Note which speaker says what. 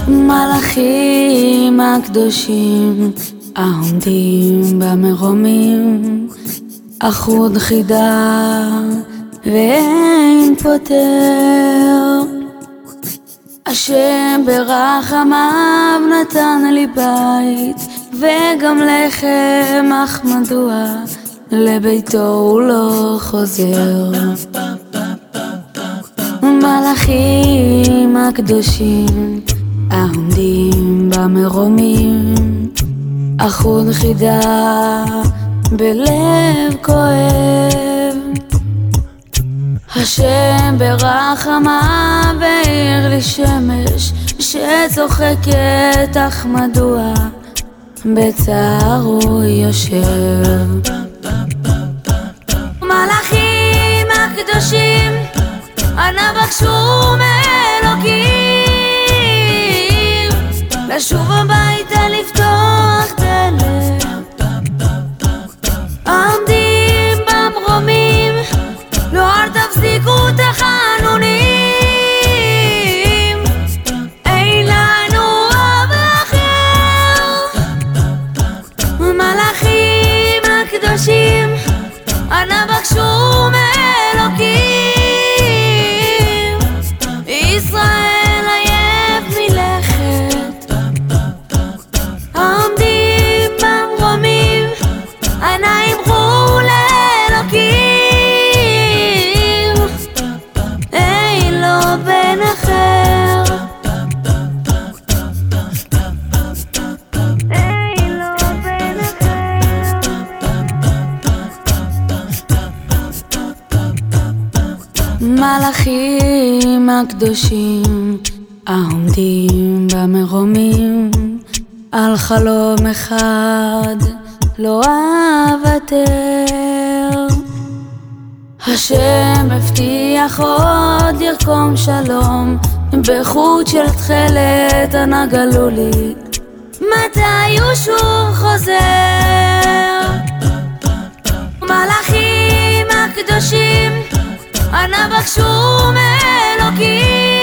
Speaker 1: מלאכים הקדושים העומדים במרומים, אחוד חידה ואין פותר. השם ברחמיו נתן לי בית וגם לחם, אך מדוע לביתו הוא לא חוזר? מלאכים הקדושים העומדים במרומים, אחוד חידה בלב כואב. השם ברחמיו האיר לי שמש שצוחקת, אך מדוע בצער הוא יושב? מלאכים הקדושים אנא בקשו מאלוקים לשוב הביתה, לפתוח דלת. עומדים במרומים, לא אל תפסיקו תחנונים, אין לנו אב אחר. מלאכים הקדושים אנא בקשו מאלוקים, ישראל עייף מלכת. עומדים במרומים, אנא אמרו לאלוקים, אין לו בן אחר. אין לו בן אחר. מלאכים הקדושים העומדים במרומים, על חלום אחד לא אוותר. השם הבטיח עוד ירקום שלום, בחוט של תכלת אנא גלו לי מתי הוא שוב חוזר. מלאכים הקדושים אנא בקשו מאלוקים,